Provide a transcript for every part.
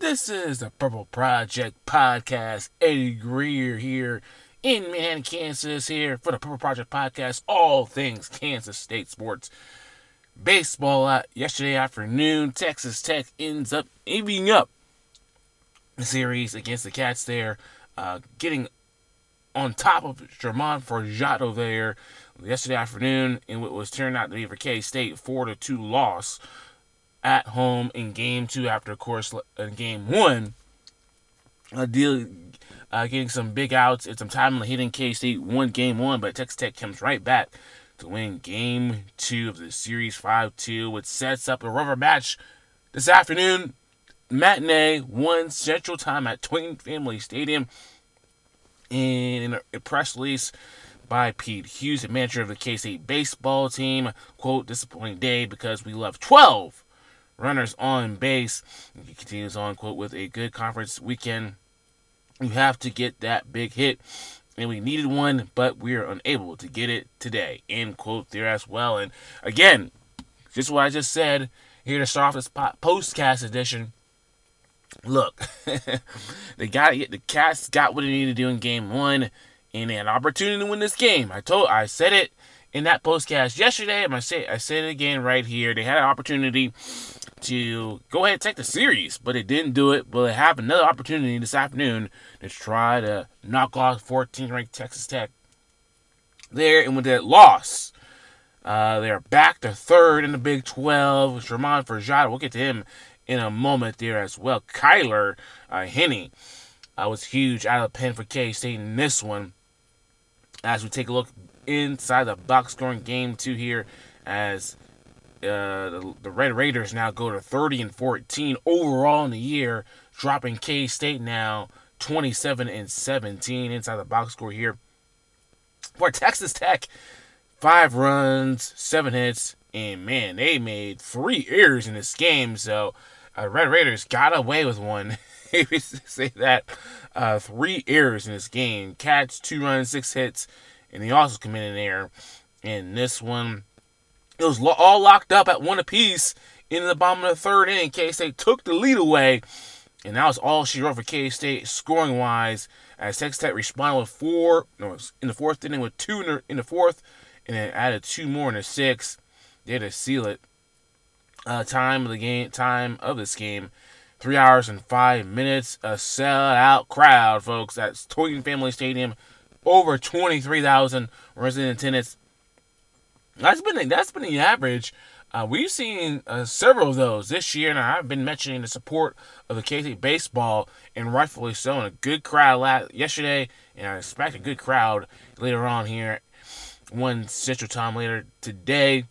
This is the Purple Project Podcast. Eddie Greer here in Manhattan, Kansas, here for the Purple Project Podcast. All things Kansas State sports. Baseball yesterday afternoon. Texas Tech ends up evening up the series against the Cats there, getting on top of German Forjado there yesterday afternoon in what was turned out to be for K-State 4-2 loss at home in Game 2 after, of course, in Game 1, getting some big outs and some timely hitting. K-State won Game 1, but Texas Tech comes right back to win Game 2 of the series 5-2, which sets up a rubber match this afternoon. Matinee, 1 Central Time at Twin Family Stadium. In a press release by Pete Hughes, the manager of the K-State baseball team, quote, disappointing day because we left 12 runners on base. He continues on, quote, with a good conference weekend, you have to get that big hit, and we needed one, but we are unable to get it today, end quote there as well. And again, just what I just said, here to start off this postcast edition. Look, the Cats got what they needed to do in Game 1, and they had an opportunity to win this game. I said it in that postcast yesterday, and I say it again right here. They had an opportunity to go ahead and take the series, but they didn't do it. But they have another opportunity this afternoon to try to knock off 14th-ranked Texas Tech there, and with that loss, they're back to third in the Big 12. German Forjado, we'll get to him in a moment there as well. Kyler Henney was huge out of the pen for K-State in this one. As we take a look inside the box score in Game 2 here, as the Red Raiders now go to 30-14 overall in the year, dropping K-State now 27-17 inside the box score here. For Texas Tech, 5 runs, 7 hits, and man, they made 3 errors in this game. So Red Raiders got away with one. If you say that, 3 errors in this game. Cats 2 runs, 6 hits, and they also committed an error in this one. It was all locked up at 1 apiece in the bottom of the 3rd inning. K-State took the lead away, and that was all she wrote for K-State scoring-wise, as Texas Tech responded with 4 in the 4th inning with 2 in the 4th, and then added 2 more in the 6th. They had to seal it. Time of this game, 3 hours and 5 minutes. A sellout crowd, folks. That's Twin Family Stadium, over 23,000 resident attendance. That's been the average. We've seen several of those this year, and I've been mentioning the support of the K-State baseball, and rightfully so. And a good crowd yesterday, and I expect a good crowd later on here. 1 Central Time later today.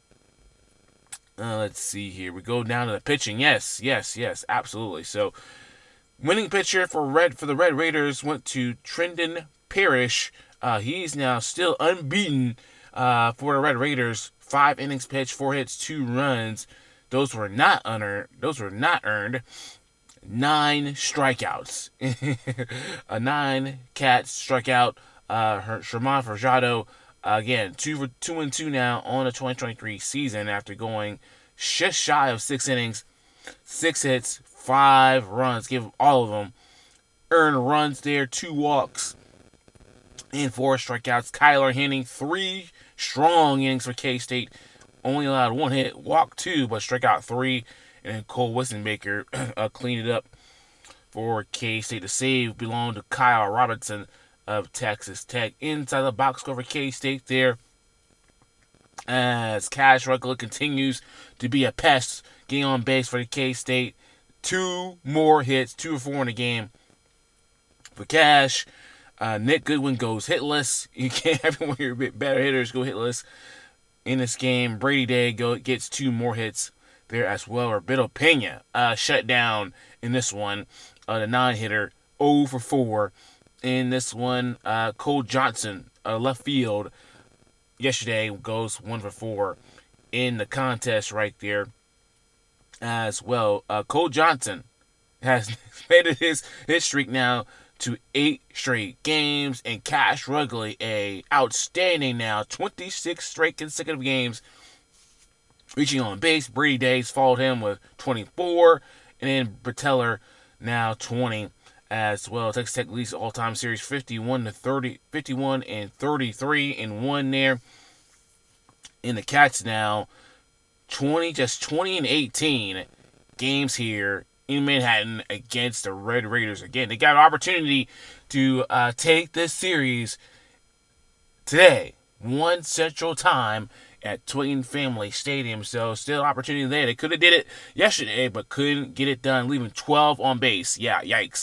Let's see here. We go down to the pitching. Yes, absolutely. So, winning pitcher for the Red Raiders went to Trendon Parrish. He's now still unbeaten for the Red Raiders. 5 innings pitched, 4 hits, 2 runs. Those were not earned. 9 strikeouts. 9 Cats struck out. German Forjado, again, 2-2 now on the 2023 season after going just shy of 6 innings, 6 hits, 5 runs. Give all of them earned runs there, 2 walks, and 4 strikeouts. Kyler Henney, 3 strong innings for K-State. Only allowed 1 hit, walked 2, but struck out 3. And then Cole Wissenbaker cleaned it up for K-State. The save belonged to Kyle Robinson of Texas Tech. Inside the box score for K-State there, as Cash Ruggler continues to be a pest, getting on base for the K-State. 2 more hits, 2 or 4 in the game for Cash. Nick Goodwin goes hitless. You can't have one of your better hitters go hitless in this game. Brady Day gets 2 more hits there as well. Roberto Pena shut down in this one. The 9-hitter, 0 for 4 in this one. Cole Johnson, left field, yesterday goes 1 for 4 in the contest right there as well. Cole Johnson has made it his streak now to 8 straight games, and Cash Ruggler, a outstanding now 26 straight consecutive games reaching on base. Brady Days followed him with 24, and then Berteller now 20 as well. Texas Tech leads all-time series 51 and 33 and 1 there. In the Cats now 20 and 18 games here in Manhattan against the Red Raiders. Again, they got an opportunity to take this series today, 1 Central Time at Twin Family Stadium. So still opportunity there. They could have did it yesterday, but couldn't get it done, leaving 12 on base. Yeah, yikes.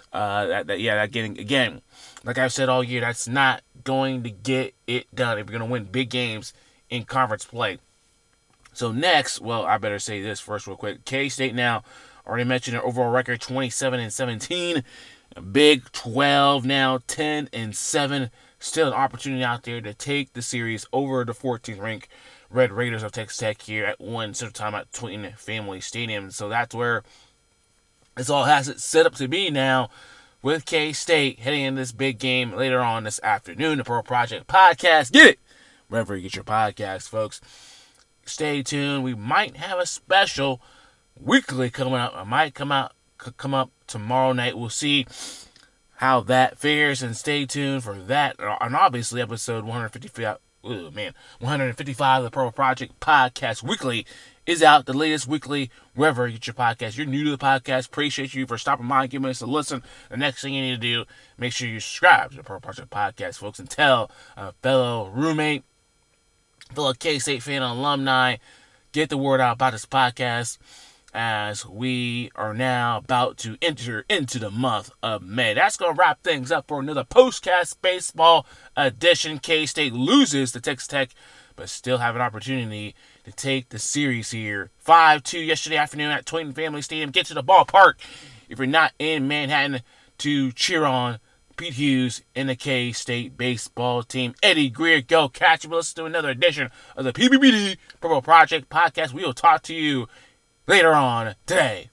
Again, like I've said all year, that's not going to get it done if you're going to win big games in conference play. So next, well, I better say this first real quick. K-State now, already mentioned their overall record, 27 and 17. Big 12 now, 10 and 7. Still an opportunity out there to take the series over the 14th ranked Red Raiders of Texas Tech here at 1 Central Time at Twin Family Stadium. So that's where this all has it set up to be now, with K-State heading in this big game later on this afternoon. The Pro Project Podcast. Get it wherever you get your podcasts, folks. Stay tuned. We might have a special weekly coming up. It might come up tomorrow night. We'll see how that fares, and stay tuned for that. And obviously, episode 155 of the Pro Project Podcast Weekly is out. The latest weekly, wherever you get your podcast. You're new to the podcast. Appreciate you for stopping by and giving us a listen. The next thing you need to do, make sure you subscribe to the Pro Project Podcast, folks, and tell a fellow roommate, fellow K-State fan, alumni, get the word out about this podcast, as we are now about to enter into the month of May. That's going to wrap things up for another Postcast Baseball edition. K-State loses to Texas Tech, but still have an opportunity to take the series here. 5-2 yesterday afternoon at Twin Family Stadium. Get to the ballpark if you're not in Manhattan to cheer on Pete Hughes and the K-State baseball team. Eddie Greer, go catch him. Listen to another edition of the PBBD Pro Project Podcast. We will talk to you later on today.